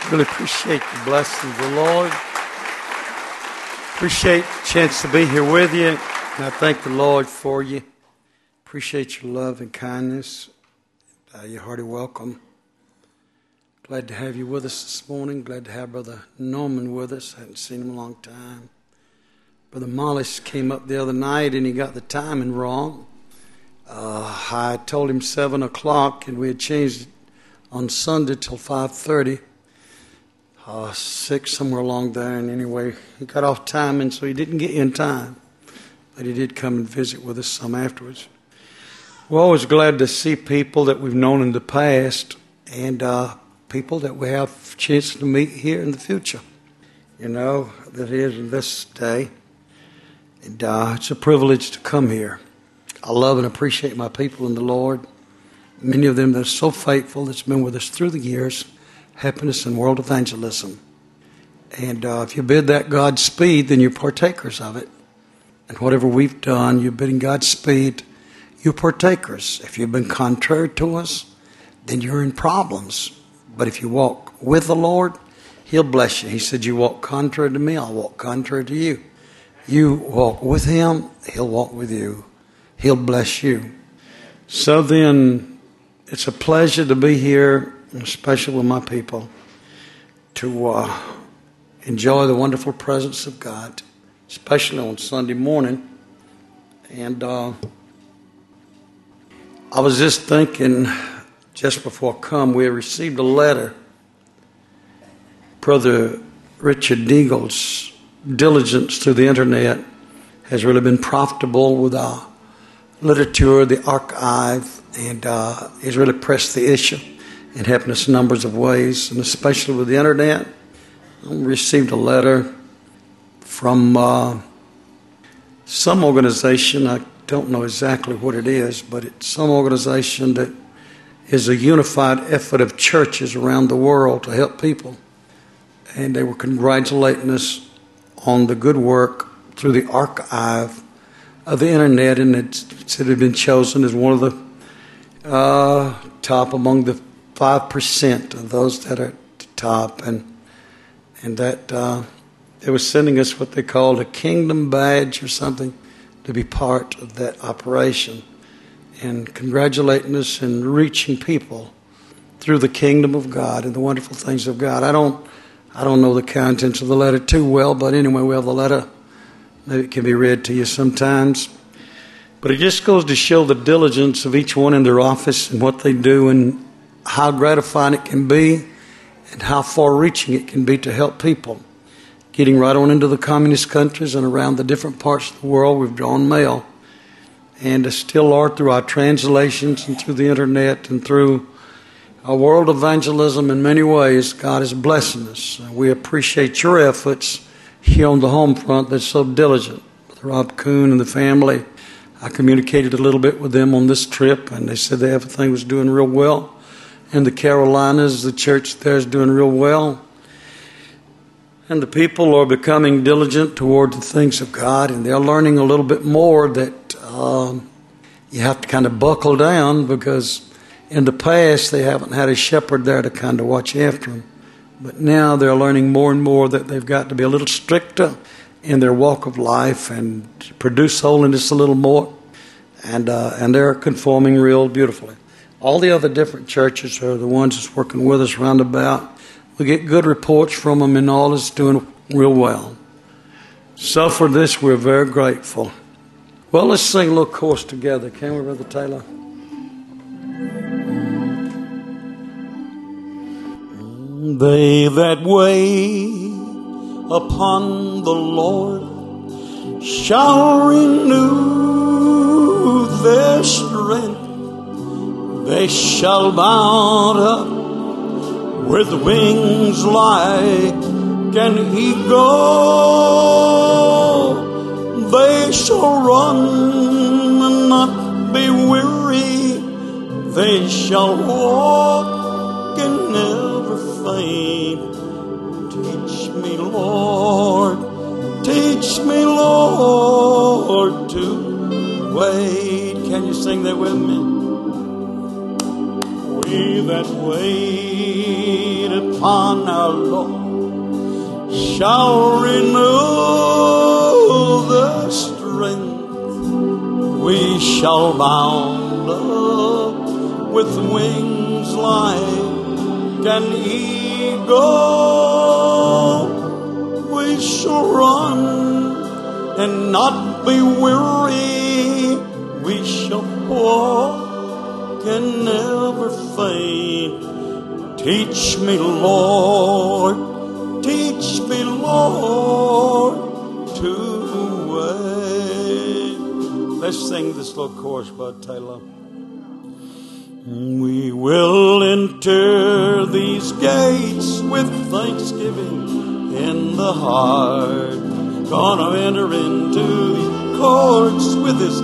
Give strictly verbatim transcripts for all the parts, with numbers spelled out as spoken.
Really appreciate the blessings of the Lord. Appreciate the chance to be here with you. And I thank the Lord for you. Appreciate your love and kindness. Uh, you're hearty welcome. Glad to have you with us this morning. Glad to have Brother Norman with us. I hadn't seen him in a long time. Brother Mollis came up the other night and he got the timing wrong. Uh, I told him seven o'clock and we had changed it on Sunday till five thirty. Uh, six, somewhere along there. And anyway, he got off timing, so he didn't get in time. But he did come and visit with us some afterwards. We're always glad to see people that we've known in the past and uh, people that we have a chance to meet here in the future. You know, that is in this day. And uh, it's a privilege to come here. I love and appreciate my people in the Lord. Many of them that are so faithful, that's been with us through the years, helping us in world evangelism. And uh, if you bid that Godspeed, then you're partakers of it. And whatever we've done, you're bidding Godspeed, you're partakers. If you've been contrary to us, then you're in problems. But if you walk with the Lord, He'll bless you. He said, you walk contrary to me, I'll walk contrary to you. You walk with Him, He'll walk with you. He'll bless you. So then, it's a pleasure to be here, especially with my people, to uh, enjoy the wonderful presence of God, especially on Sunday morning. And uh, I was just thinking, just before I come, we received a letter. Brother Richard Deagle's diligence through the internet has really been profitable with our literature, the archive, and uh, he's really pressed the issue and helping us in numbers of ways, and especially with the internet. I received a letter from uh, some organization. I don't know exactly what it is, but it's some organization that is a unified effort of churches around the world to help people. And they were congratulating us on the good work through the archive of the internet, and it said it had been chosen as one of the uh, top among the five percent of those that are at the top, and and that uh, they were sending us what they called a kingdom badge or something to be part of that operation, and congratulating us in reaching people through the kingdom of God and the wonderful things of God. I don't I don't know the contents of the letter too well, but anyway, we have the letter. Maybe it can be read to you sometimes. But it just goes to show the diligence of each one in their office and what they do and how gratifying it can be and how far-reaching it can be to help people. Getting right on into the communist countries and around the different parts of the world, we've drawn mail. And still, Lord, through our translations and through the internet and through our world evangelism in many ways, God is blessing us. And we appreciate your efforts here on the home front that's so diligent. Brother Rob Kuhn and the family, I communicated a little bit with them on this trip, and they said that everything was doing real well. In the Carolinas, the church there is doing real well. And the people are becoming diligent toward the things of God, and they're learning a little bit more that um, you have to kind of buckle down, because in the past they haven't had a shepherd there to kind of watch after them. But now they're learning more and more that they've got to be a little stricter in their walk of life and produce holiness a little more. And uh, and they're conforming real beautifully. All the other different churches are the ones that's working with us round about. We get good reports from them, and all is doing real well. So for this, we're very grateful. Well, let's sing a little chorus together. Can we, Brother Taylor? They that wait upon the Lord shall renew their strength. They shall mount up with wings like an eagle. They shall run and not be weary. They shall walk and never faint. Teach me, Lord, teach me, Lord, to wait. Can you sing that with me? We that wait upon our Lord shall renew the strength. We shall mount up with wings like an eagle. We shall run and not be weary. We shall walk and never faint. Teach me, Lord, teach me, Lord, to wait. Let's sing this little chorus, Bud Taylor. We will enter these gates with thanksgiving in the heart. Gonna enter into these courts with His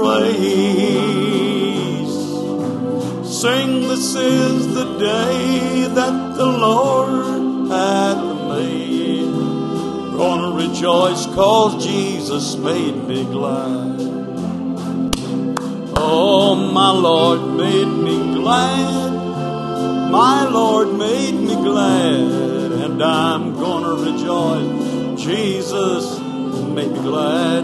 praise. Sing, this is the day that the Lord hath made. Gonna rejoice 'cause Jesus made me glad. Oh, my Lord made me glad. My Lord made me glad. And I'm gonna rejoice. Jesus made me glad.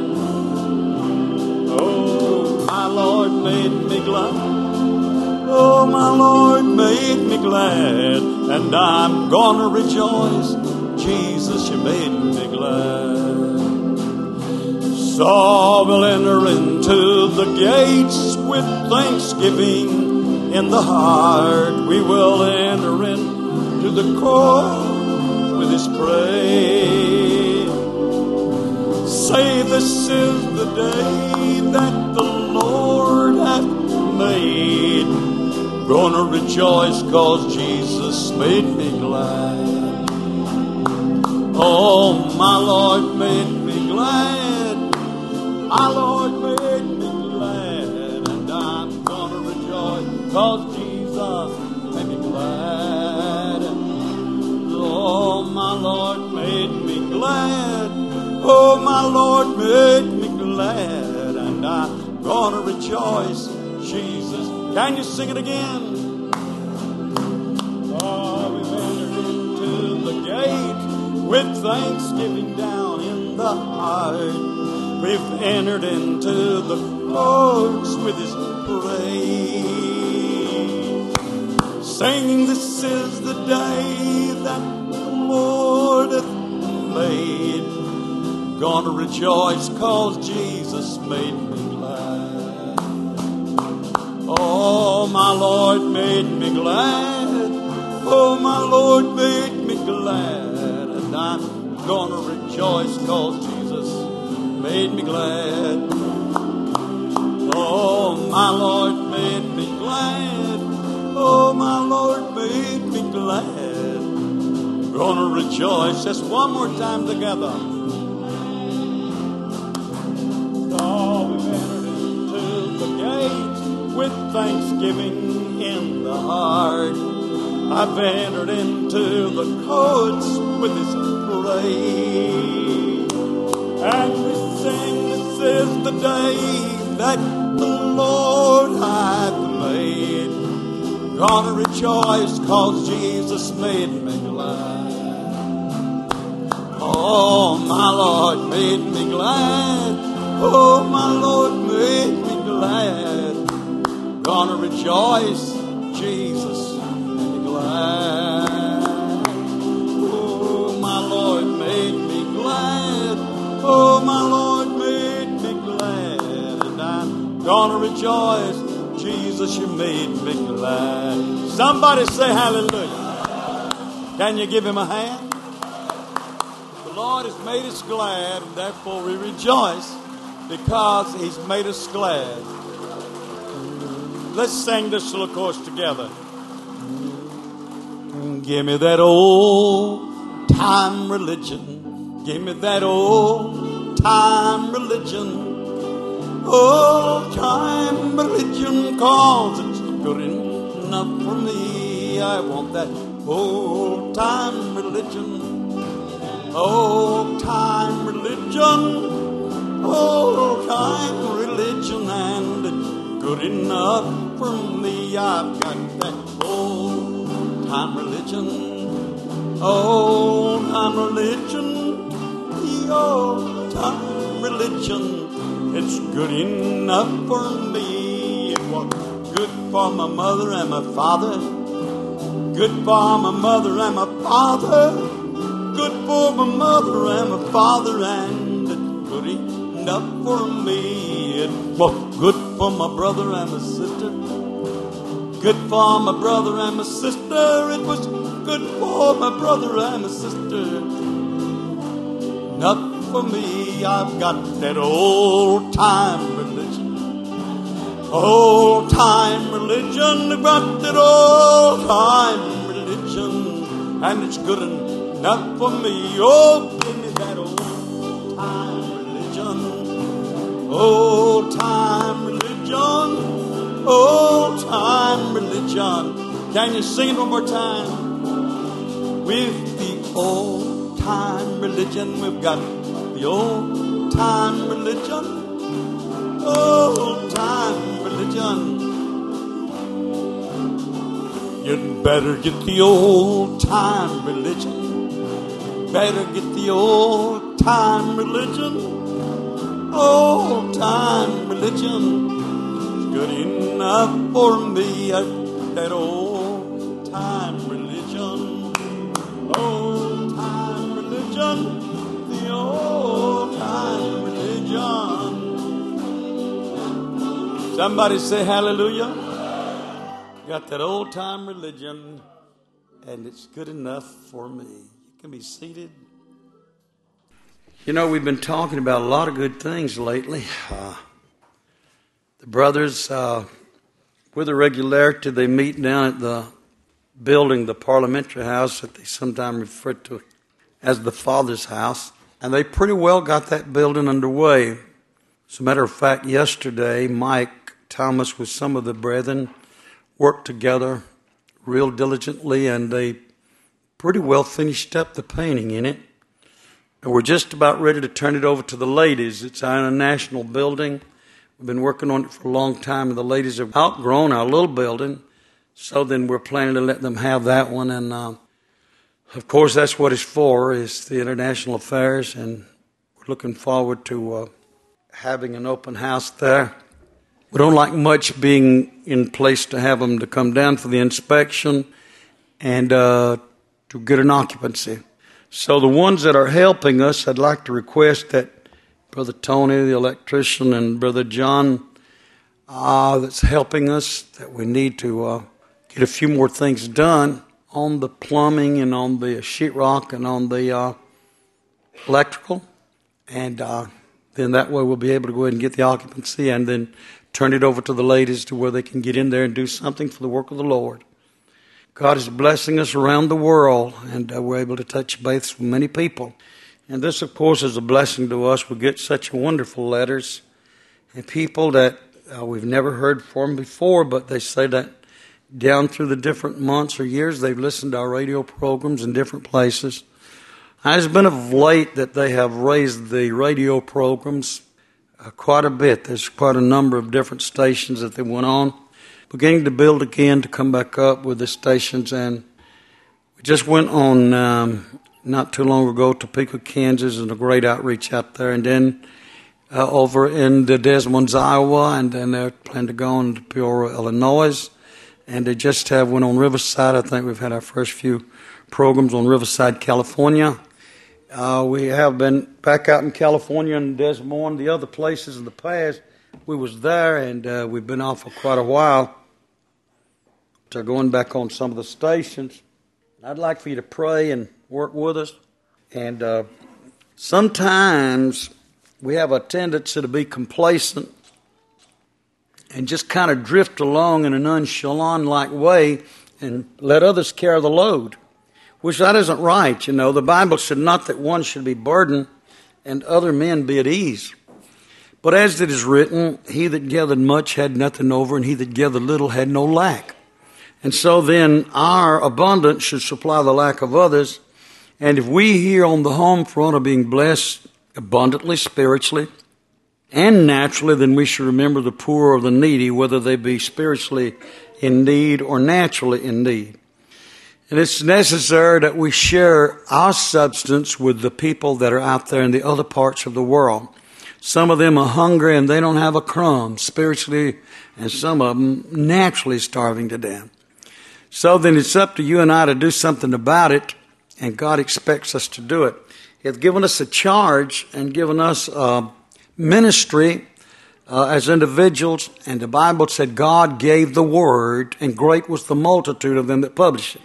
Oh, my Lord made me glad. Oh, my Lord made me glad. And I'm gonna rejoice. Jesus, you made me glad. So we'll enter into the gates with thanksgiving in the heart. We will enter into the court with His praise. Say, this is the day that the Lord hath made. Gonna rejoice 'cause Jesus made me glad. Oh, my Lord made me glad. My Lord made me glad. And I'm gonna rejoice 'cause Jesus made me glad. Oh, my Lord made me glad. Oh, my Lord made me glad. And I'm gonna rejoice. Jesus. Can you sing it again? Oh, we've entered into the gate with thanksgiving down in the heart. We've entered into the courts with His praise. Singing, this is the day that the Lord hath made. Gonna rejoice 'cause Jesus made me glad. Oh, my Lord made me glad. Oh, my Lord made me glad. And I'm gonna rejoice 'cause Jesus made me glad. Oh, my Lord made me glad. Oh, my Lord made me glad. Gonna rejoice. Just one more time together. Oh, we've entered into the gate with thanksgiving in the heart. I've entered into the courts with His praise. And we sing, this is the day that the Lord hath made. Gonna rejoice 'cause Jesus made me glad. Oh, my Lord made me glad. Oh, my Lord made me glad. Gonna rejoice. Jesus made me glad. Oh, my Lord made me glad. Oh, my Lord made me glad. And I'm gonna rejoice. Jesus, you made me glad. Somebody say hallelujah. Can you give Him a hand? The Lord has made us glad, and therefore we rejoice because He's made us glad. Let's sing this little chorus together. Give me that old time religion. Give me that old time religion. Old time religion, 'cause it's good enough for me. I want that old time religion. Old time religion. Old time religion, and it's good enough for me. I've got that old time religion. Old time religion, the old time religion, it's good enough for me. It was good for my mother and my father, good for my mother and my father, good for my mother and my father, and it's good enough for me. It was good for my brother and my sister, good for my brother and my sister. It was good for my brother and my sister. Enough for me. I've got that old time religion. Old time religion. I've got that old time religion, and it's good enough for me. Oh, give me that old time religion. Old time religion. Old time religion. Can you sing it one more time? With the old time religion, we've got the old time religion. Old time religion. You'd better get the old time religion. Better get the old time religion. Old time religion. Good enough for me, that old time religion, old time religion, the old time religion. Somebody say hallelujah. Got that old time religion, and it's good enough for me. You can be seated. You know, we've been talking about a lot of good things lately. Uh, The brothers, uh, with a regularity, they meet down at the building, the Parliamentary House, that they sometimes refer to as the Father's House. And they pretty well got that building underway. As a matter of fact, yesterday, Mike Thomas with some of the brethren worked together real diligently, and they pretty well finished up the painting in it. And we're just about ready to turn it over to the ladies. It's our international building. We've been working on it for a long time, and the ladies have outgrown our little building. So then we're planning to let them have that one. And, uh, of course, that's what it's for, is the international affairs. And we're looking forward to uh, having an open house there. We don't like much being in place to have them to come down for the inspection and uh, to get an occupancy. So the ones that are helping us, I'd like to request that Brother Tony, the electrician, and Brother John, uh, that's helping us, that we need to uh, get a few more things done on the plumbing and on the sheetrock and on the uh, electrical. And uh, then that way we'll be able to go ahead and get the occupancy and then turn it over to the ladies to where they can get in there and do something for the work of the Lord. God is blessing us around the world, and uh, we're able to touch base with many people. And this, of course, is a blessing to us. We get such wonderful letters and people that uh, we've never heard from before, but they say that down through the different months or years, they've listened to our radio programs in different places. It's been of late that they have raised the radio programs uh, quite a bit. There's quite a number of different stations that they went on, beginning to build again to come back up with the stations. And we just went on um, not too long ago, Topeka, Kansas, and a great outreach out there. And then uh, over in the Des Moines, Iowa, and then they're planning to go on to Peoria, Illinois. And they just have went on Riverside. I think we've had our first few programs on Riverside, California. Uh, we have been back out in California and Des Moines, the other places in the past. We was there, and uh, we've been off for quite a while. So going back on some of the stations. I'd like for you to pray and work with us. And uh, sometimes we have a tendency to be complacent and just kind of drift along in a nonchalant-like way and let others carry the load, which that isn't right. You know, the Bible said not that one should be burdened and other men be at ease. But as it is written, he that gathered much had nothing over, and he that gathered little had no lack. And so then our abundance should supply the lack of others. And if we here on the home front are being blessed abundantly, spiritually, and naturally, then we should remember the poor or the needy, whether they be spiritually in need or naturally in need. And it's necessary that we share our substance with the people that are out there in the other parts of the world. Some of them are hungry and they don't have a crumb spiritually, and some of them naturally starving to death. So then it's up to you and I to do something about it, and God expects us to do it. He has given us a charge and given us a ministry uh, as individuals, and the Bible said God gave the word, and great was the multitude of them that published it.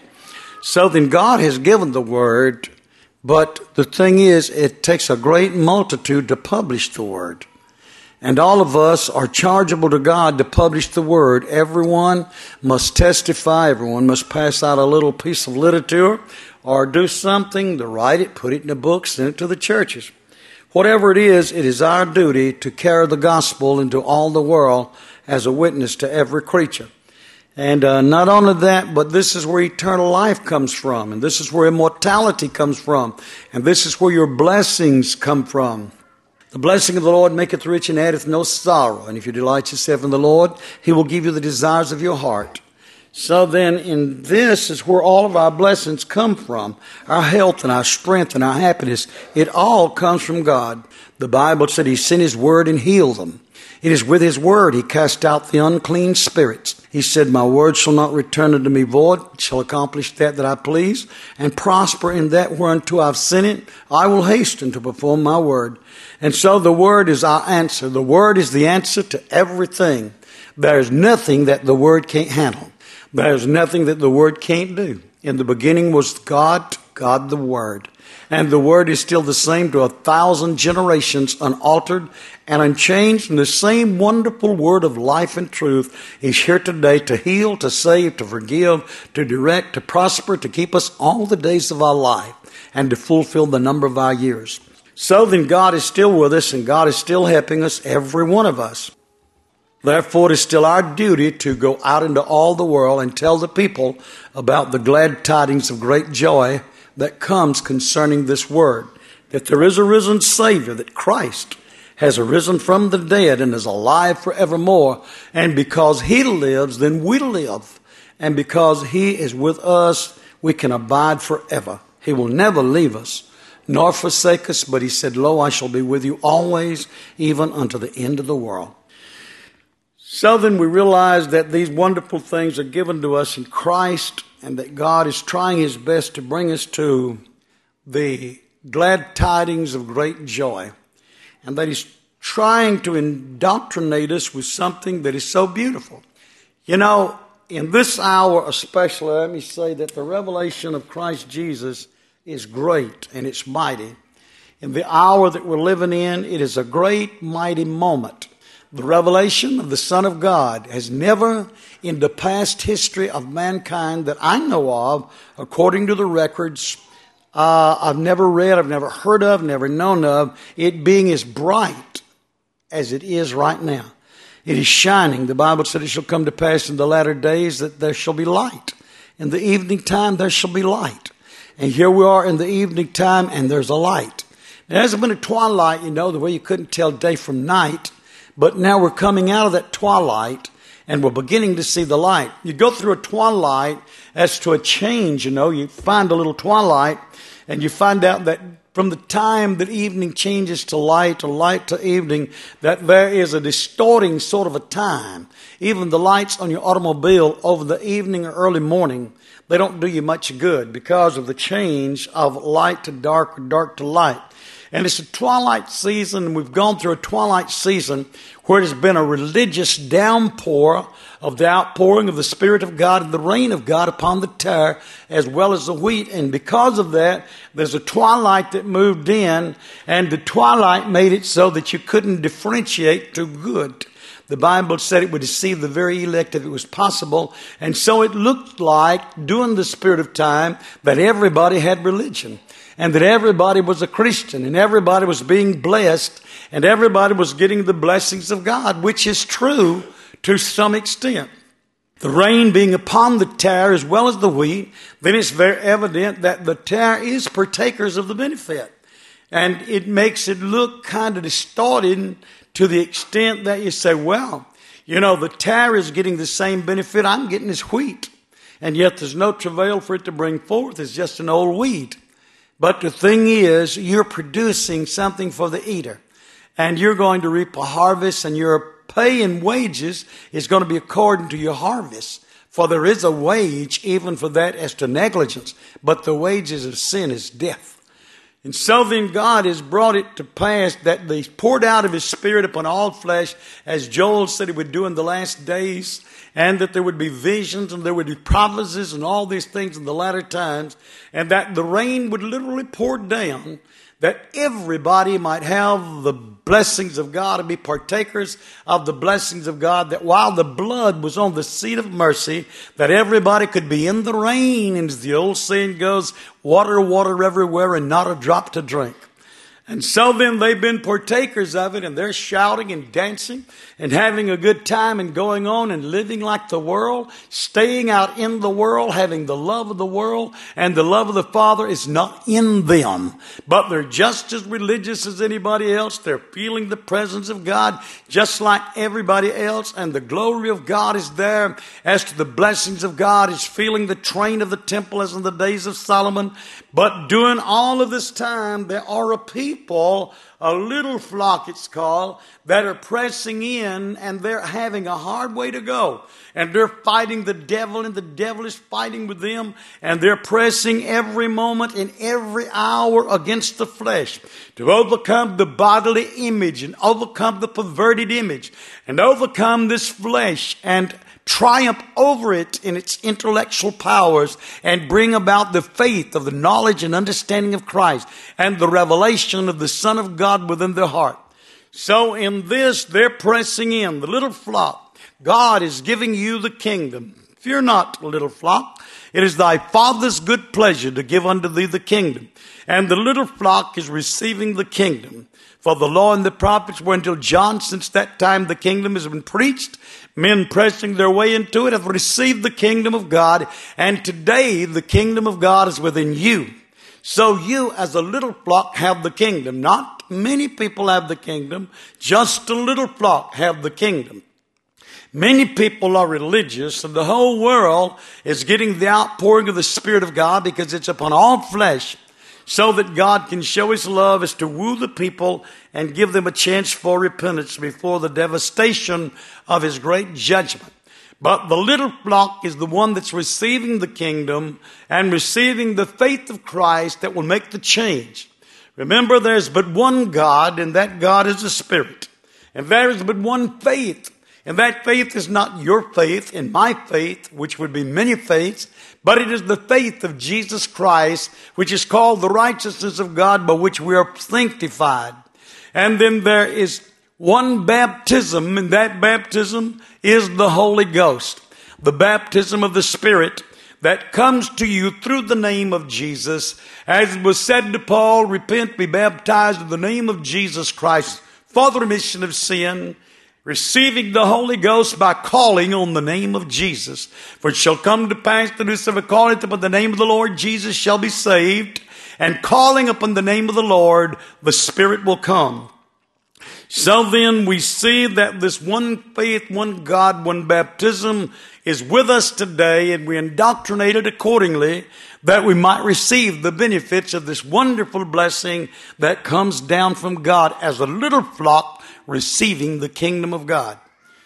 So then God has given the word, but the thing is, it takes a great multitude to publish the word. And all of us are chargeable to God to publish the word. Everyone must testify. Everyone must pass out a little piece of literature or do something to write it, put it in a book, send it to the churches. Whatever it is, it is our duty to carry the gospel into all the world as a witness to every creature. And uh, not only that, but this is where eternal life comes from. And this is where immortality comes from. And this is where your blessings come from. The blessing of the Lord maketh rich and addeth no sorrow. And if you delight yourself in the Lord, He will give you the desires of your heart. So then in this is where all of our blessings come from. Our health and our strength and our happiness. It all comes from God. The Bible said He sent His word and healed them. It is with His word He cast out the unclean spirits. He said, my word shall not return unto me void, shall accomplish that that I please, and prosper in that whereunto I've sent it. I will hasten to perform my word. And so the word is our answer. The word is the answer to everything. There is nothing that the word can't handle. There is nothing that the word can't do. In the beginning was God, God the Word. And the Word is still the same to a thousand generations, unaltered and unchanged. And the same wonderful Word of life and truth is here today to heal, to save, to forgive, to direct, to prosper, to keep us all the days of our life, and to fulfill the number of our years. So then God is still with us, and God is still helping us, every one of us. Therefore, it is still our duty to go out into all the world and tell the people about the glad tidings of great joy that comes concerning this word, that there is a risen Savior, that Christ has arisen from the dead and is alive forevermore. And because He lives, then we live. And because He is with us, we can abide forever. He will never leave us, nor forsake us. But He said, lo, I shall be with you always, even unto the end of the world. So then we realize that these wonderful things are given to us in Christ, and that God is trying His best to bring us to the glad tidings of great joy, and that He's trying to indoctrinate us with something that is so beautiful. You know, in this hour especially, let me say that the revelation of Christ Jesus is great and it's mighty. In the hour that we're living in, it is a great, mighty moment. The revelation of the Son of God has never in the past history of mankind that I know of, according to the records, uh, I've never read, I've never heard of, never known of, it being as bright as it is right now. It is shining. The Bible said it shall come to pass in the latter days that there shall be light. In the evening time there shall be light. And here we are in the evening time and there's a light. There hasn't been a twilight, you know, the way you couldn't tell day from night. But now we're coming out of that twilight and we're beginning to see the light. You go through a twilight as to a change, you know. You find a little twilight and you find out that from the time that evening changes to light or light to evening, that there is a distorting sort of a time. Even the lights on your automobile over the evening or early morning, they don't do you much good because of the change of light to dark or dark to light. And it's a twilight season, and we've gone through a twilight season where it has been a religious downpour of the outpouring of the Spirit of God and the rain of God upon the tare as well as the wheat. And because of that, there's a twilight that moved in, and the twilight made it so that you couldn't differentiate to good. The Bible said it would deceive the very elect if it was possible. And so it looked like, during the spirit of time, that everybody had religion. And that everybody was a Christian, and everybody was being blessed, and everybody was getting the blessings of God, which is true to some extent. The rain being upon the tare as well as the wheat, then it's very evident that the tare is partakers of the benefit. And it makes it look kind of distorted to the extent that you say, well, you know, the tare is getting the same benefit I'm getting as wheat. and yet there's no travail for it to bring forth. It's just an old weed. But the thing is, you're producing something for the eater, and you're going to reap a harvest, and your pay and wages is going to be according to your harvest. For there is a wage even for that as to negligence, but the wages of sin is death. And so then God has brought it to pass that He poured out of His Spirit upon all flesh, as Joel said He would do in the last days, and that there would be visions and there would be prophecies and all these things in the latter times, and that the rain would literally pour down, that everybody might have the blessings of God and be partakers of the blessings of God, that while the blood was on the seat of mercy, that everybody could be in the rain. And as the old saying goes, water, water everywhere and not a drop to drink. And so then they've been partakers of it, and they're shouting and dancing and having a good time and going on and living like the world, staying out in the world, having the love of the world, and the love of the Father is not in them. But they're just as religious as anybody else. They're feeling the presence of God just like everybody else, and the glory of God is there. As to the blessings of God, is feeling the train of the temple as in the days of Solomon. But during all of this time, there are a people, a little flock it's called, that are pressing in, and they're having a hard way to go. And they're fighting the devil, and the devil is fighting with them. And they're pressing every moment and every hour against the flesh to overcome the bodily image and overcome the perverted image and overcome this flesh and triumph over it in its intellectual powers and bring about the faith of the knowledge and understanding of Christ and the revelation of the Son of God within their heart. So in this, they're pressing in. The little flock, God is giving you the kingdom. Fear not, little flock. It is thy Father's good pleasure to give unto thee the kingdom. And the little flock is receiving the kingdom. For the law and the prophets were until John. Since that time the kingdom has been preached. Men pressing their way into it have received the kingdom of God. And today the kingdom of God is within you. So you as a little flock have the kingdom. Not many people have the kingdom. Just a little flock have the kingdom. Many people are religious, and the whole world is getting the outpouring of the Spirit of God because it's upon all flesh, so that God can show His love as to woo the people and give them a chance for repentance before the devastation of His great judgment. But the little flock is the one that's receiving the kingdom and receiving the faith of Christ that will make the change. Remember, there's but one God, and that God is the Spirit. And there is but one faith. And that faith is not your faith and my faith, which would be many faiths, but it is the faith of Jesus Christ, which is called the righteousness of God, by which we are sanctified. And then there is one baptism, and that baptism is the Holy Ghost, the baptism of the Spirit that comes to you through the name of Jesus. As it was said to Paul, repent, be baptized in the name of Jesus Christ for the remission of sin, receiving the Holy Ghost by calling on the name of Jesus. For it shall come to pass that whosoever calleth upon the name of the Lord Jesus shall be saved. And calling upon the name of the Lord, the Spirit will come. So then we see that this one faith, one God, one baptism is with us today, and we indoctrinated accordingly that we might receive the benefits of this wonderful blessing that comes down from God as a little flock receiving the kingdom of God.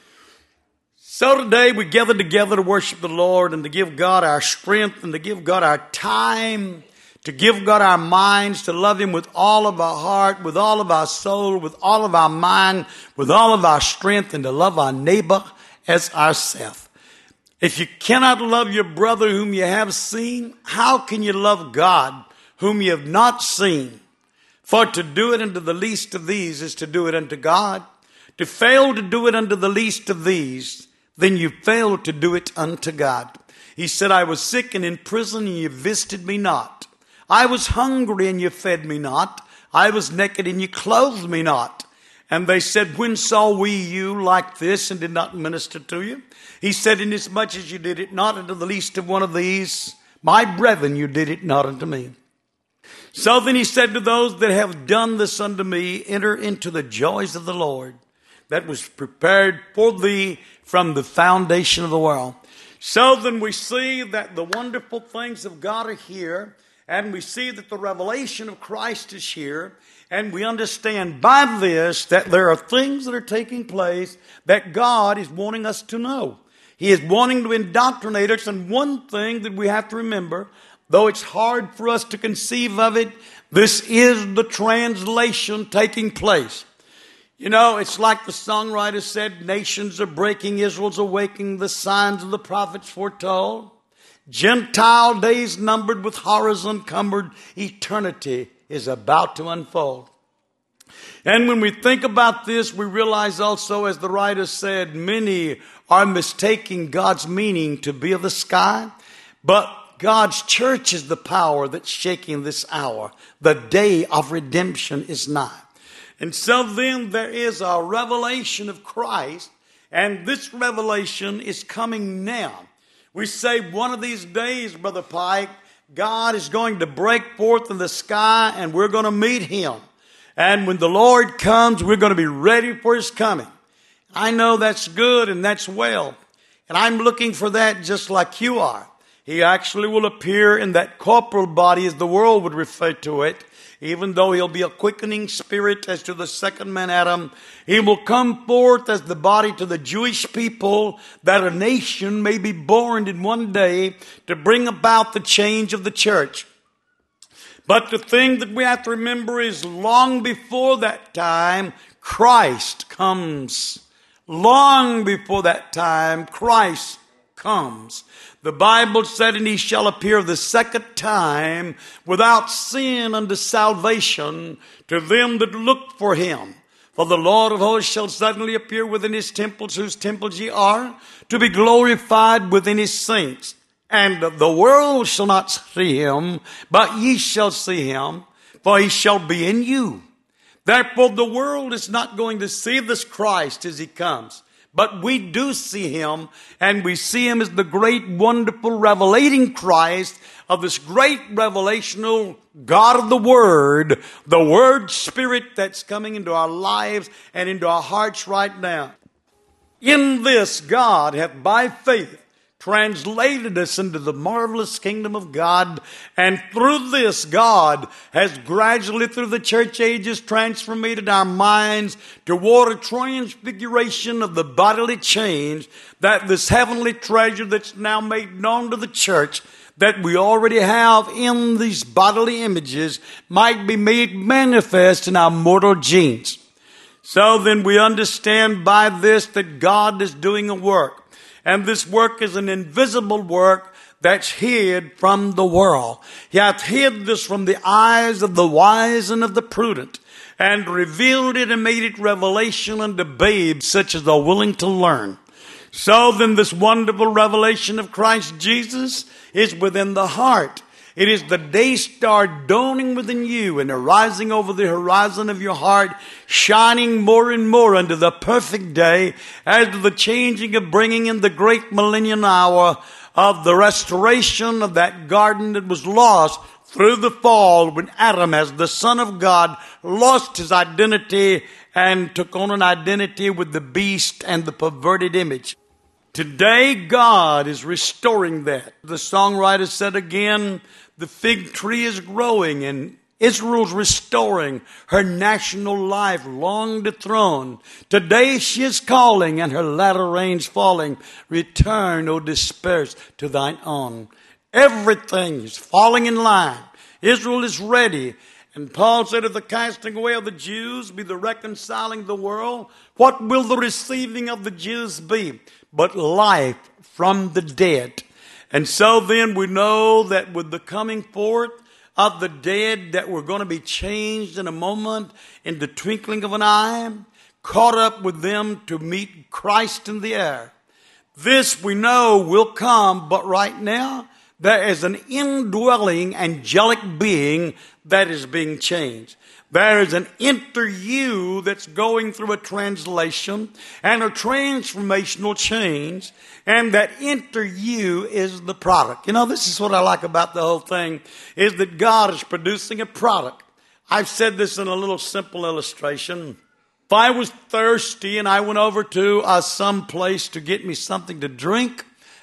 So today we gather together to worship the Lord and to give God our strength and to give God our time, to give God our minds, to love Him with all of our heart, with all of our soul, with all of our mind, with all of our strength, and to love our neighbor as ourselves. If you cannot love your brother whom you have seen, how can you love God whom you have not seen? For to do it unto the least of these is to do it unto God. To fail to do it unto the least of these, then you fail to do it unto God. He said, I was sick and in prison, and you visited me not. I was hungry, and you fed me not. I was naked, and you clothed me not. And they said, when saw we you like this and did not minister to you? He said, inasmuch as you did it not unto the least of one of these, my brethren, you did it not unto me. So then he said to those that have done this unto me, enter into the joys of the Lord that was prepared for thee from the foundation of the world. So then we see that the wonderful things of God are here, and we see that the revelation of Christ is here, and we understand by this that there are things that are taking place that God is wanting us to know. He is wanting to indoctrinate us, and one thing that we have to remember, though it's hard for us to conceive of it, this is the translation taking place. You know, it's like the songwriter said, nations are breaking, Israel's awaking, the signs of the prophets foretold. Gentile days numbered with horrors encumbered, eternity is about to unfold. And when we think about this, we realize also, as the writer said, many are mistaking God's meaning to be of the sky, but God's church is the power that's shaking this hour. The day of redemption is nigh. And so then there is a revelation of Christ, and this revelation is coming now. We say one of these days, Brother Pike, God is going to break forth in the sky, and we're going to meet Him. And when the Lord comes, we're going to be ready for His coming. I know that's good and that's well. And I'm looking for that just like you are. He actually will appear in that corporal body, as the world would refer to it. Even though He'll be a quickening spirit as to the second man Adam, He will come forth as the body to the Jewish people, that a nation may be born in one day to bring about the change of the church. But the thing that we have to remember is, long before that time, Christ comes. Long before that time, Christ comes. The Bible said, and He shall appear the second time without sin unto salvation to them that look for Him. For the Lord of hosts shall suddenly appear within His temples, whose temples ye are, to be glorified within His saints. And the world shall not see Him, but ye shall see Him, for He shall be in you. Therefore the world is not going to see this Christ as He comes. But we do see Him, and we see Him as the great, wonderful, revelating Christ of this great revelational God of the Word, the Word Spirit that's coming into our lives and into our hearts right now. In this, God hath by faith translated us into the marvelous kingdom of God. And through this, God has gradually, through the church ages, transformed our minds toward a transfiguration of the bodily change, that this heavenly treasure that's now made known to the church, that we already have in these bodily images, might be made manifest in our mortal genes. So then we understand by this that God is doing a work. And this work is an invisible work that's hid from the world. He hath hid this from the eyes of the wise and of the prudent, and revealed it and made it revelation unto babes such as are willing to learn. So then this wonderful revelation of Christ Jesus is within the heart. It is the day star dawning within you and arising over the horizon of your heart, shining more and more unto the perfect day, as to the changing of bringing in the great millennium hour of the restoration of that garden that was lost through the fall, when Adam, as the Son of God, lost his identity and took on an identity with the beast and the perverted image. Today, God is restoring that. The songwriter said again, the fig tree is growing, and Israel's restoring her national life long dethroned. Today she is calling, and her latter rain's falling. Return, O dispersed, to thine own. Everything is falling in line. Israel is ready. And Paul said, if the casting away of the Jews be the reconciling of the world, what will the receiving of the Jews be? But life from the dead. And so then we know that with the coming forth of the dead, that we're going to be changed in a moment, in the twinkling of an eye, caught up with them to meet Christ in the air. This we know will come, but right now there is an indwelling angelic being that is being changed. There is an inner you that's going through a translation and a transformational change, and that inner you is the product. You know, this is what I like about the whole thing, is that God is producing a product. I've said this in a little simple illustration. If I was thirsty and I went over to uh, some place to get me something to drink,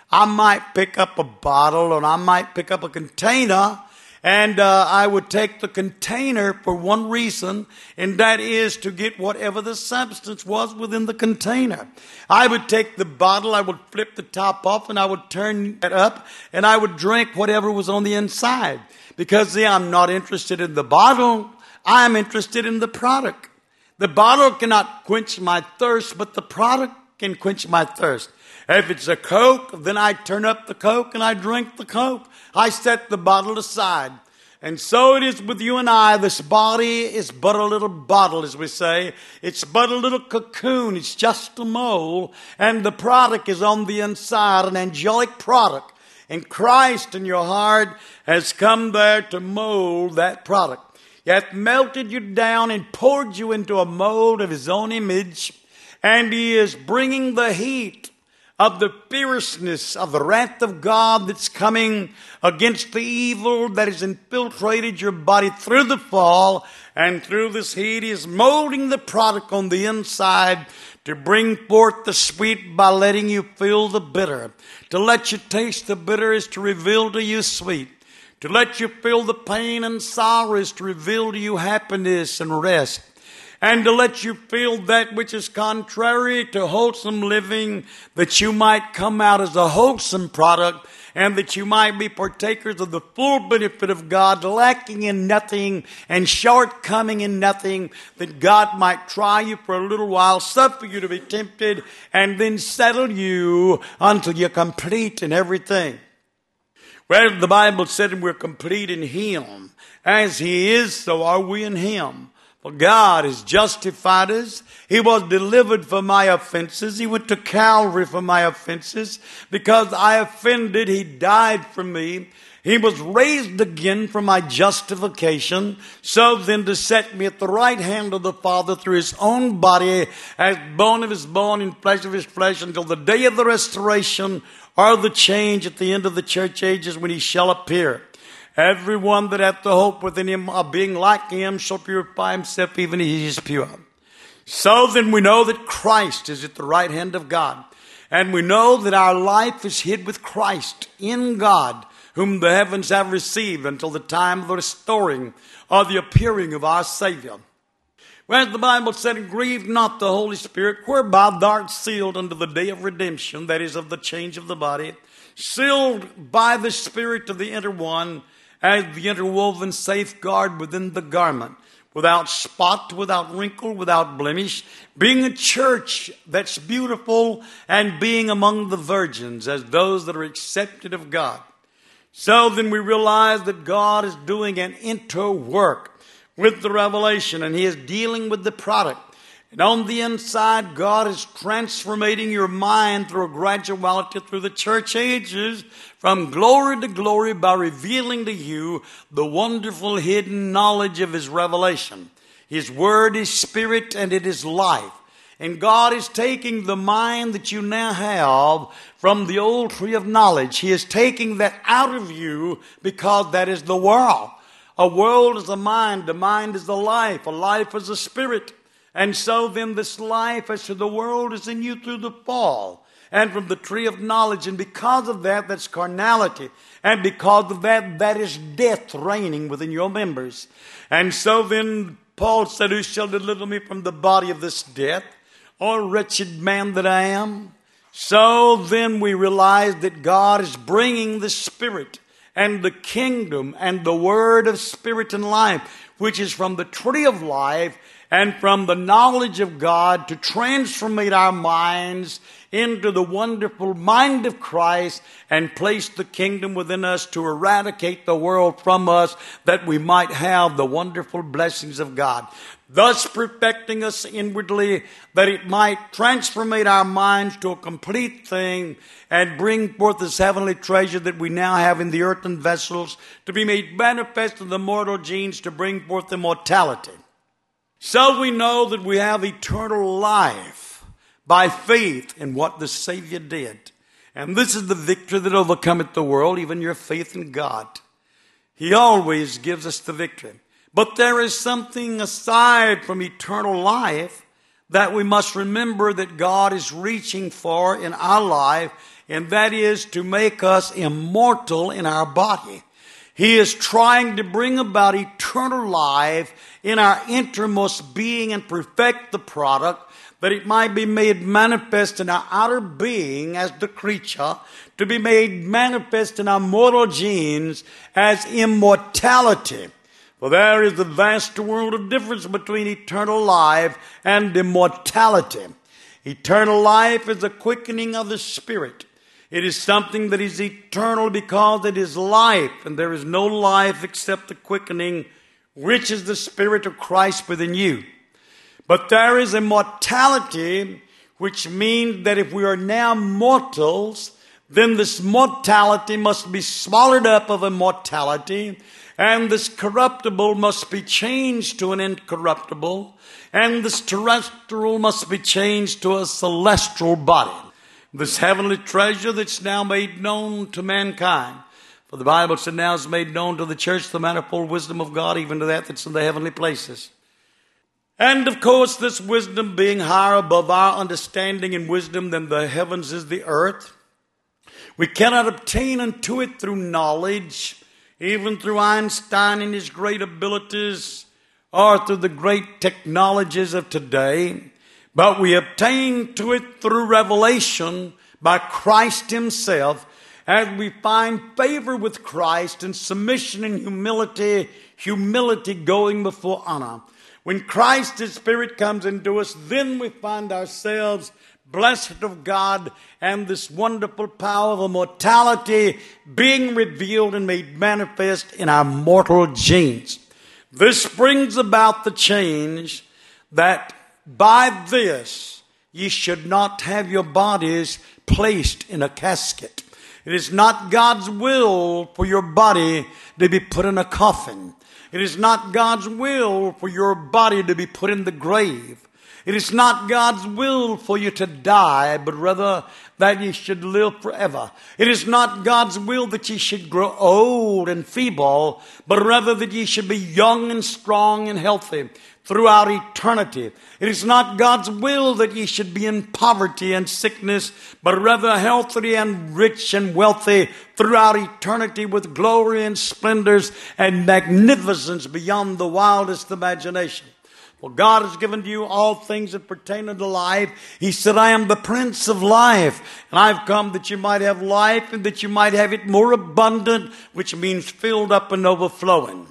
I might pick up a bottle and I might pick up a container, and uh, I would take the container for one reason, and that is to get whatever the substance was within the container. I would take the bottle, I would flip the top off, and I would turn it up, and I would drink whatever was on the inside. Because, see, I'm not interested in the bottle, I'm interested in the product. The bottle cannot quench my thirst, but the product can quench my thirst. If it's a Coke, then I turn up the Coke and I drink the Coke. I set the bottle aside. And so it is with you and I. This body is but a little bottle, as we say. It's but a little cocoon. It's just a mold. And the product is on the inside, an angelic product. And Christ in your heart has come there to mold that product. He hath melted you down and poured you into a mold of His own image. And He is bringing the heat of the fierceness of the wrath of God that's coming against the evil that has infiltrated your body through the fall. And through this heat, He is molding the product on the inside to bring forth the sweet by letting you feel the bitter. To let you taste the bitter is to reveal to you sweet. To let you feel the pain and sorrow is to reveal to you happiness and rest. And to let you feel that which is contrary to wholesome living, that you might come out as a wholesome product, and that you might be partakers of the full benefit of God, lacking in nothing and shortcoming in nothing, that God might try you for a little while, suffer you to be tempted, and then settle you until you're complete in everything. Well, the Bible said we're complete in Him. As He is, so are we in Him. For God has justified us. He was delivered for my offenses. He went to Calvary for my offenses. Because I offended, He died for me. He was raised again for my justification. So then to set me at the right hand of the Father through His own body, as bone of His bone and flesh of His flesh, until the day of the restoration or the change at the end of the church ages when He shall appear. Everyone that hath the hope within him of being like Him shall purify himself even as He is pure. So then we know that Christ is at the right hand of God. And we know that our life is hid with Christ in God, whom the heavens have received until the time of the restoring or the appearing of our Savior. Whereas the Bible said, grieve not the Holy Spirit, whereby thou art sealed unto the day of redemption, that is, of the change of the body, sealed by the Spirit of the inner one, as the interwoven safeguard within the garment, without spot, without wrinkle, without blemish, being a church that's beautiful and being among the virgins as those that are accepted of God. So then we realize that God is doing an interwork with the revelation, and He is dealing with the product. And on the inside, God is transforming your mind through a graduality through the church ages from glory to glory by revealing to you the wonderful hidden knowledge of His revelation. His word is spirit and it is life. And God is taking the mind that you now have from the old tree of knowledge. He is taking that out of you because that is the world. A world is a mind. A mind is a life. A life is a spirit. And so then this life as to the world is in you through the fall and from the tree of knowledge. And because of that, that's carnality. And because of that, that is death reigning within your members. And so then Paul said, who shall deliver me from the body of this death? O wretched man that I am. So then we realize that God is bringing the Spirit and the kingdom and the word of spirit and life, which is from the tree of life and from the knowledge of God, to transformate our minds into the wonderful mind of Christ and place the kingdom within us to eradicate the world from us, that we might have the wonderful blessings of God. Thus perfecting us inwardly, that it might transformate our minds to a complete thing and bring forth this heavenly treasure that we now have in the earthen vessels, to be made manifest in the mortal genes, to bring forth immortality. So we know that we have eternal life by faith in what the Savior did. And this is the victory that overcometh the world, even your faith in God. He always gives us the victory. But there is something aside from eternal life that we must remember that God is reaching for in our life, and that is to make us immortal in our body. He is trying to bring about eternal life in our innermost being and perfect the product, that it might be made manifest in our outer being as the creature, to be made manifest in our mortal genes as immortality. For there is a vast world of difference between eternal life and immortality. Eternal life is a quickening of the spirit. It is something that is eternal because it is life, and there is no life except the quickening, which is the Spirit of Christ within you. But there is immortality, which means that if we are now mortals, then this mortality must be swallowed up of immortality, and this corruptible must be changed to an incorruptible, and this terrestrial must be changed to a celestial body. This heavenly treasure that's now made known to mankind. For the Bible said now is made known to the church the manifold wisdom of God, even to that that's in the heavenly places. And of course, this wisdom being higher above our understanding and wisdom than the heavens is the earth, we cannot obtain unto it through knowledge, even through Einstein and his great abilities, or through the great technologies of today. But we obtain to it through revelation by Christ himself, as we find favor with Christ and submission and humility, humility going before honor. When Christ's Spirit comes into us, then we find ourselves blessed of God, and this wonderful power of immortality being revealed and made manifest in our mortal genes. This brings about the change that by this ye should not have your bodies placed in a casket. It is not God's will for your body to be put in a coffin. It is not God's will for your body to be put in the grave. It is not God's will for you to die, but rather that ye should live forever. It is not God's will that ye should grow old and feeble, but rather that ye should be young and strong and healthy throughout eternity. It is not God's will that ye should be in poverty and sickness, but rather healthy and rich and wealthy throughout eternity, with glory and splendors and magnificence beyond the wildest imagination. For God has given to you all things that pertain unto life. He said, I am the Prince of life, and I've come that you might have life, and that you might have it more abundant, which means filled up and overflowing.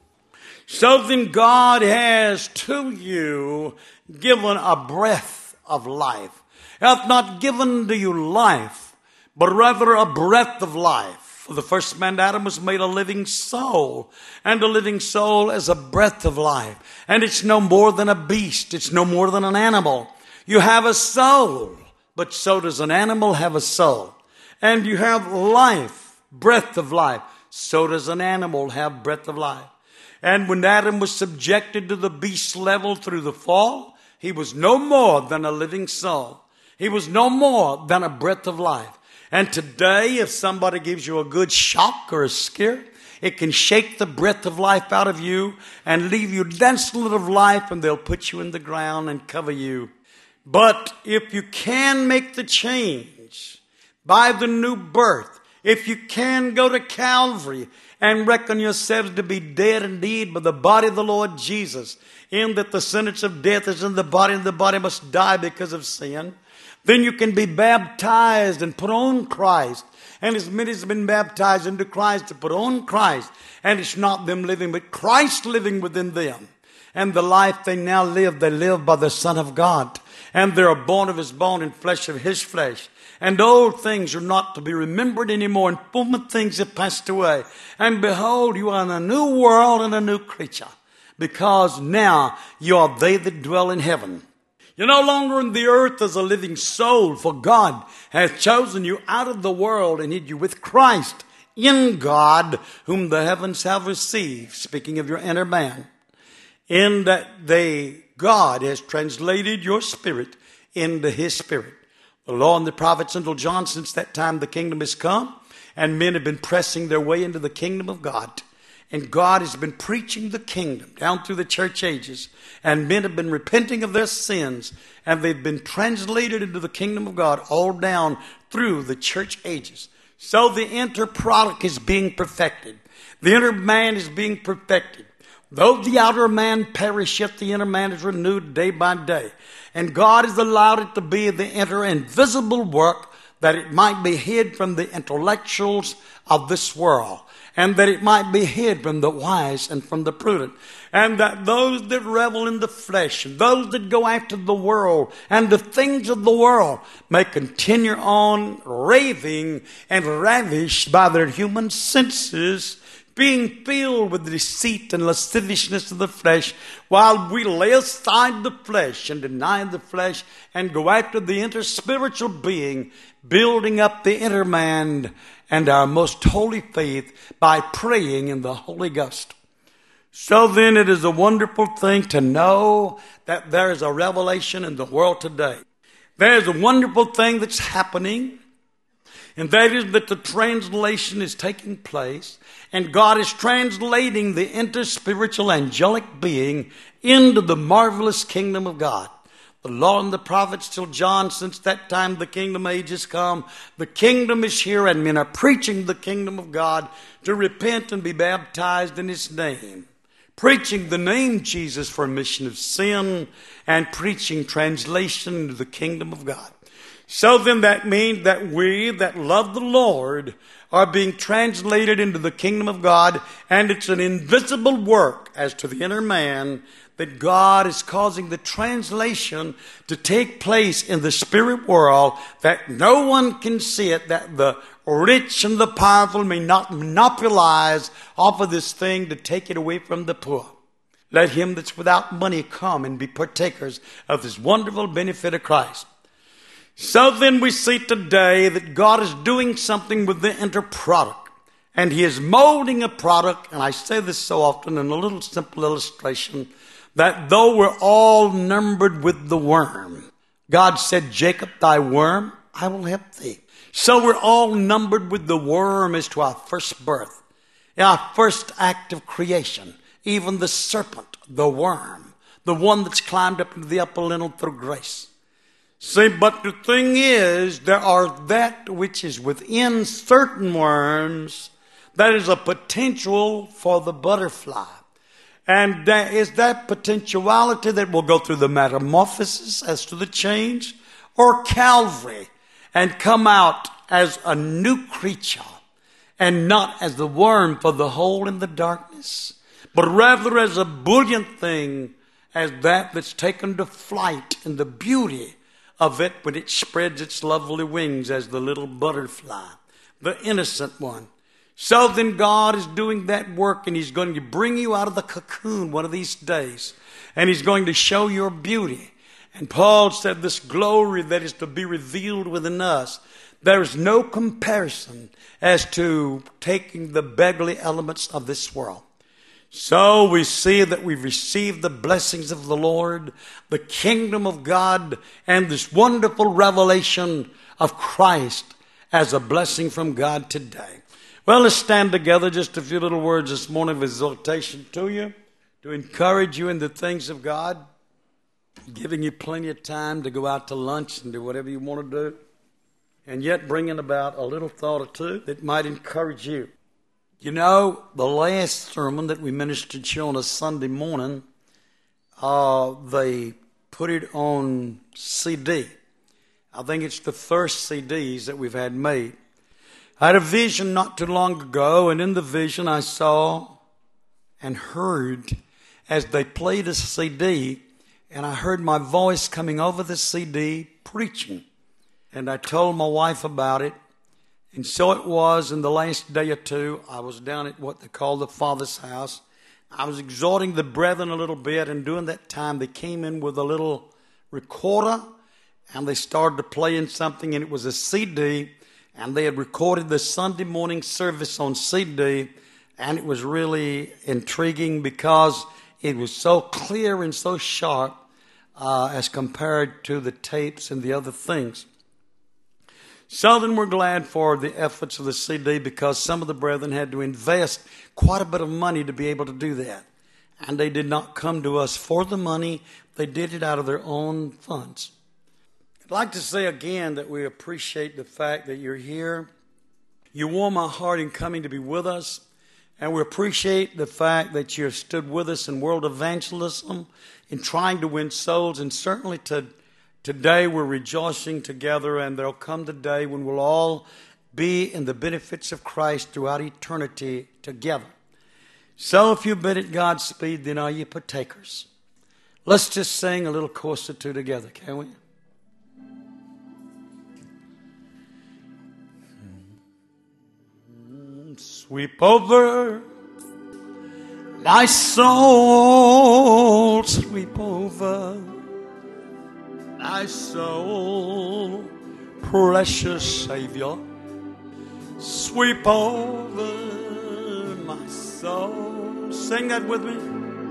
So then God has to you given a breath of life. Hath not given to you life, but rather a breath of life. For the first man, Adam, was made a living soul, and a living soul is a breath of life. And it's no more than a beast. It's no more than an animal. You have a soul, but so does an animal have a soul. And you have life, breath of life. So does an animal have breath of life. And when Adam was subjected to the beast level through the fall, he was no more than a living soul. He was no more than a breath of life. And today, if somebody gives you a good shock or a scare, it can shake the breath of life out of you and leave you desolate of life, and they'll put you in the ground and cover you. But if you can make the change by the new birth, if you can go to Calvary and reckon yourselves to be dead indeed by the body of the Lord Jesus, in that the sentence of death is in the body, and the body must die because of sin, then you can be baptized and put on Christ. And as many as have been baptized into Christ to put on Christ. And it's not them living, but Christ living within them. And the life they now live, they live by the Son of God. And they are born of his bone and flesh of his flesh. And old things are not to be remembered anymore, and former things have passed away. And behold, you are in a new world and a new creature, because now you are they that dwell in heaven. You're no longer in the earth as a living soul, for God has chosen you out of the world and hid you with Christ in God, whom the heavens have received. Speaking of your inner man, in that they, God has translated your spirit into his spirit. The law and the prophets until John, since that time the kingdom has come, and men have been pressing their way into the kingdom of God. And God has been preaching the kingdom down through the church ages. And men have been repenting of their sins. And they've been translated into the kingdom of God all down through the church ages. So the inner product is being perfected. The inner man is being perfected. Though the outer man perisheth, the inner man is renewed day by day. And God has allowed it to be the inner invisible work, that it might be hid from the intellectuals of this world, and that it might be hid from the wise and from the prudent, and that those that revel in the flesh, and those that go after the world and the things of the world, may continue on raving and ravished by their human senses, being filled with the deceit and lasciviousness of the flesh, while we lay aside the flesh and deny the flesh and go after the inner spiritual being, building up the inner man and our most holy faith by praying in the Holy Ghost. So then it is a wonderful thing to know that there is a revelation in the world today. There is a wonderful thing that's happening, and that is that the translation is taking place, and God is translating the interspiritual angelic being into the marvelous kingdom of God. The law and the prophets till John, since that time the kingdom age has come. The kingdom is here, and men are preaching the kingdom of God to repent and be baptized in His name. Preaching the name Jesus for remission of sin, and preaching translation into the kingdom of God. So then that means that we that love the Lord are being translated into the kingdom of God, and it's an invisible work as to the inner man that God is causing the translation to take place in the spirit world, that no one can see it, that the rich and the powerful may not monopolize off of this thing to take it away from the poor. Let him that's without money come and be partakers of this wonderful benefit of Christ. So then we see today that God is doing something with the inner product. And He is molding a product, and I say this so often in a little simple illustration, that though we're all numbered with the worm, God said, Jacob, thy worm, I will help thee. So we're all numbered with the worm as to our first birth, our first act of creation. Even the serpent, the worm, the one that's climbed up into the upper lintel through grace. See, but the thing is, there are that which is within certain worms that is a potential for the butterfly. And there is that potentiality that will go through the metamorphosis as to the change, or Calvary, and come out as a new creature, and not as the worm for the hole in the darkness, but rather as a brilliant thing, as that that's taken to flight in the beauty of it when it spreads its lovely wings as the little butterfly, the innocent one. So then God is doing that work, and He's going to bring you out of the cocoon one of these days, and He's going to show your beauty. And Paul said this glory that is to be revealed within us, there is no comparison as to taking the beggarly elements of this world. So we see that we've received the blessings of the Lord, the kingdom of God, and this wonderful revelation of Christ as a blessing from God today. Well, let's stand together. Just a few little words this morning of exhortation to you, to encourage you in the things of God, giving you plenty of time to go out to lunch and do whatever you want to do, and yet bringing about a little thought or two that might encourage you. You know, the last sermon that we ministered to on a Sunday morning, uh, they put it on C D. I think it's the first C Ds that we've had made. I had a vision not too long ago, and in the vision I saw and heard as they played a C D, and I heard my voice coming over the C D preaching. And I told my wife about it. And so it was in the last day or two, I was down at what they call the Father's house. I was exhorting the brethren a little bit, and during that time they came in with a little recorder, and they started playing something, and it was a C D, and they had recorded the Sunday morning service on C D, and it was really intriguing because it was so clear and so sharp uh, as compared to the tapes and the other things. So then we're glad for the efforts of the C D, because some of the brethren had to invest quite a bit of money to be able to do that. And they did not come to us for the money. They did it out of their own funds. I'd like to say again that we appreciate the fact that you're here. You warm our heart in coming to be with us. And we appreciate the fact that you have stood with us in world evangelism, in trying to win souls. And certainly to, today we're rejoicing together, and there'll come the day when we'll all be in the benefits of Christ throughout eternity together. So if you've been at God's speed, then are you partakers? Let's just sing a little chorus or two together, can we? Sweep over my soul, sweep over my soul, precious Savior. Sweep over my soul. Sing that with me.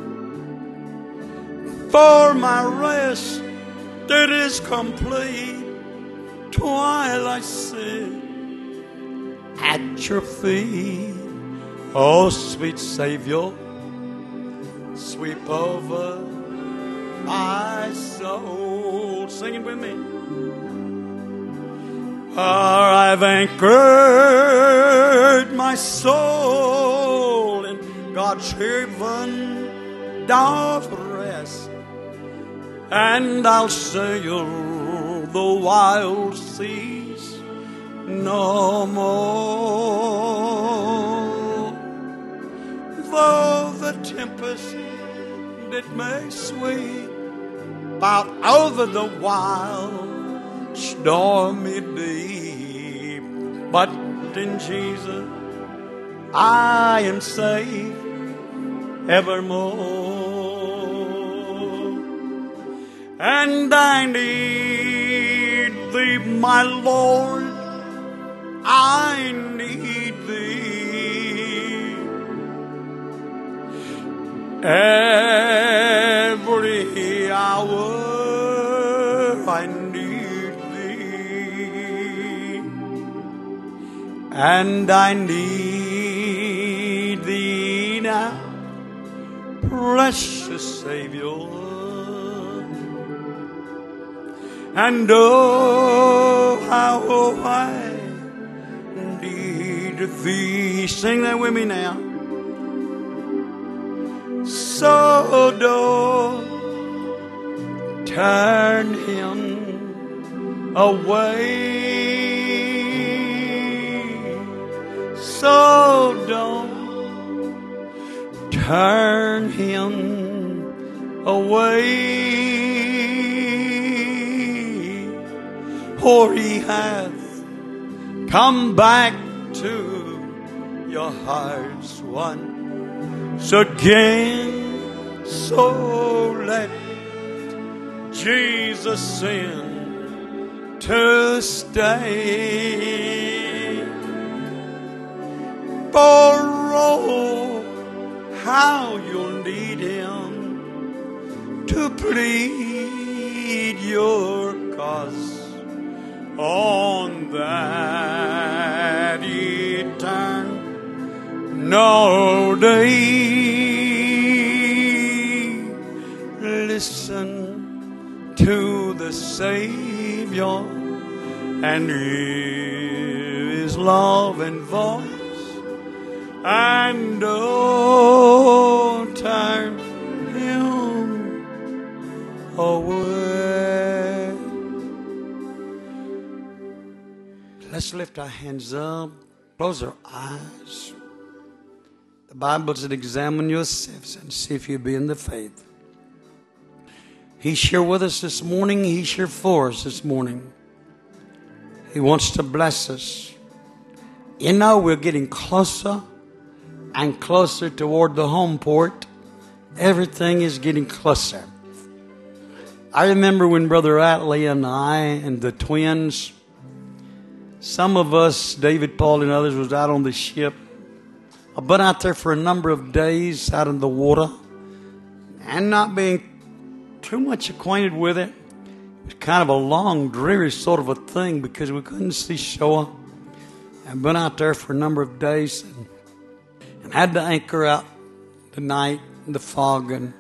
For my rest that is complete, while I sit at your feet, oh sweet Savior, sweep over my soul. Sing it with me. For I've anchored my soul in God's heaven doth rest, and I'll sail the wild seas no more. Though the tempest it may sweep out over the wild stormy deep, but in Jesus I am safe evermore. And I need thee, my Lord, I need thee every hour. I need thee, and I need thee now, precious Savior. And oh, how I need thee. Sing that with me now. So don't turn him away. So don't turn him away. For he hath come back to your hearts once again. So let Jesus send to stay. For oh, how you'll need him to plead your cause on that eternal day. Listen to the Savior and hear his love and voice, and don't turn him away. Let's lift our hands up, close our eyes. The Bible says, examine yourselves and see if you be in the faith. He's here with us this morning. He's here for us this morning. He wants to bless us. You know, we're getting closer and closer toward the home port. Everything is getting closer. I remember when Brother Atlee and I and the twins, some of us, David, Paul, and others, was out on the ship. I've been out there for a number of days out in the water, and not being too much acquainted with it. It was kind of a long, dreary sort of a thing because we couldn't see shore. I've been out there for a number of days and, and had to anchor out the night in the fog. And,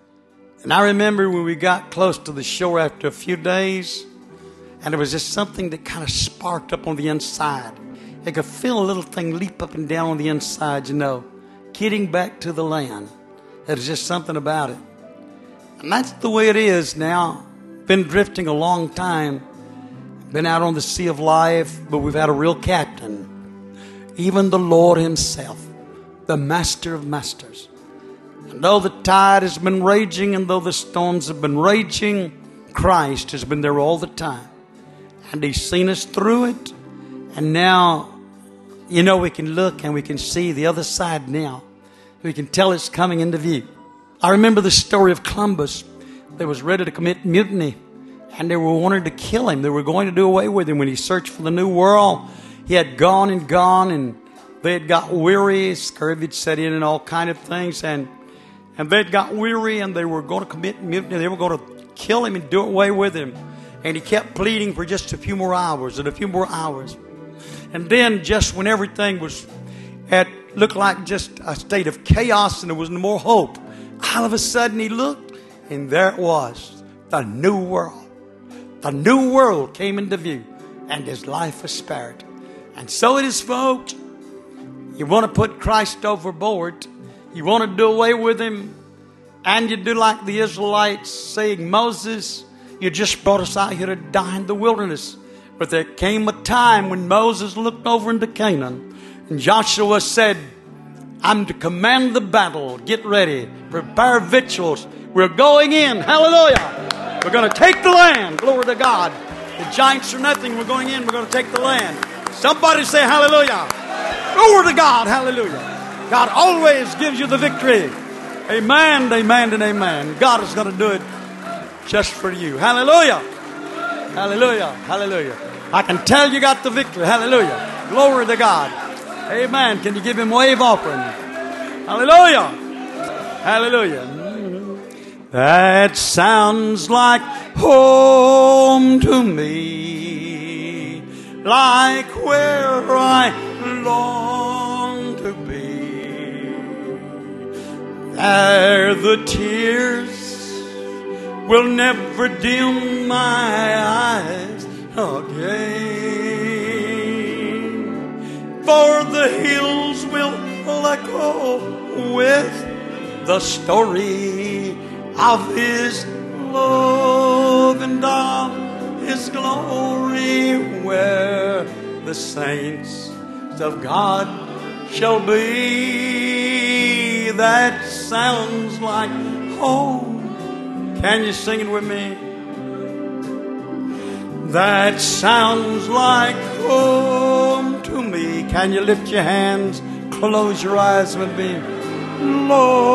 and I remember when we got close to the shore after a few days, and there was just something that kind of sparked up on the inside. You could feel a little thing leap up and down on the inside, you know, getting back to the land. There's just something about it. And that's the way it is now. Been drifting a long time. Been out on the sea of life, but we've had a real captain. Even the Lord himself, the master of masters. And though the tide has been raging and though the storms have been raging, Christ has been there all the time. And he's seen us through it. And now, you know, we can look and we can see the other side now. We can tell it's coming into view. I remember the story of Columbus. They was ready to commit mutiny. And they were wanting to kill him. They were going to do away with him when he searched for the new world. He had gone and gone, and they had got weary. Scurvy had set in and all kind of things. And, and they had got weary, and they were going to commit mutiny. They were going to kill him and do away with him. And he kept pleading for just a few more hours and a few more hours. And then just when everything was at, looked like just a state of chaos and there was no more hope, all of a sudden he looked, and there it was, the new world. The new world came into view, and his life was spared. And so it is, folks. You want to put Christ overboard. You want to do away with him. And you do like the Israelites saying, Moses, you just brought us out here to die in the wilderness. But there came a time when Moses looked over into Canaan, and Joshua said, I'm to command the battle. Get ready. Prepare victuals. We're going in. Hallelujah. We're going to take the land. Glory to God. The giants are nothing. We're going in. We're going to take the land. Somebody say hallelujah. Glory to God. Hallelujah. God always gives you the victory. Amen, amen, and amen. God is going to do it just for you. Hallelujah. Hallelujah. Hallelujah. I can tell you got the victory. Hallelujah. Glory to God. Amen. Can you give him wave offering? Hallelujah. Hallelujah. That sounds like home to me, like where I long to be. There the tears will never dim my eyes again, for the hills will echo with the story of his love and of his glory, where the saints of God shall be. That sounds like home. Can you sing it with me? That sounds like home to me. Can you lift your hands? Close your eyes with me. Lord,